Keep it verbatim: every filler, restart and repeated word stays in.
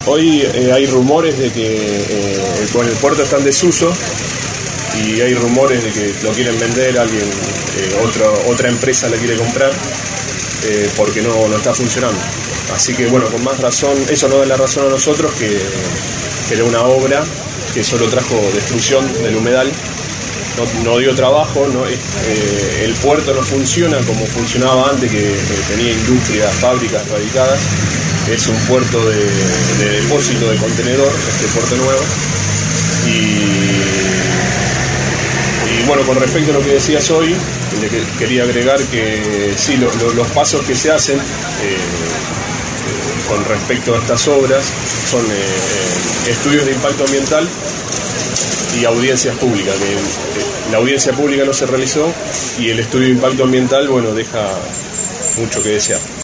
Hoy eh, hay rumores de que eh, el, el puerto está en desuso y hay rumores de que lo quieren vender, alguien, eh, otro, otra empresa la quiere comprar eh, porque no, no está funcionando. Así que bueno, con más razón, eso nos da la razón a nosotros que, que era una obra que solo trajo destrucción del humedal, no, no dio trabajo, no, eh, el puerto no funciona como funcionaba antes, que, que tenía industrias, fábricas radicadas. Es un puerto de, de depósito de contenedor, este puerto nuevo. Y, y bueno, con respecto a lo que decías hoy, que quería agregar que sí, lo, lo, los pasos que se hacen eh, con respecto a estas obras son eh, estudios de impacto ambiental y audiencias públicas. Que, eh, la audiencia pública no se realizó y el estudio de impacto ambiental, bueno, deja mucho que desear.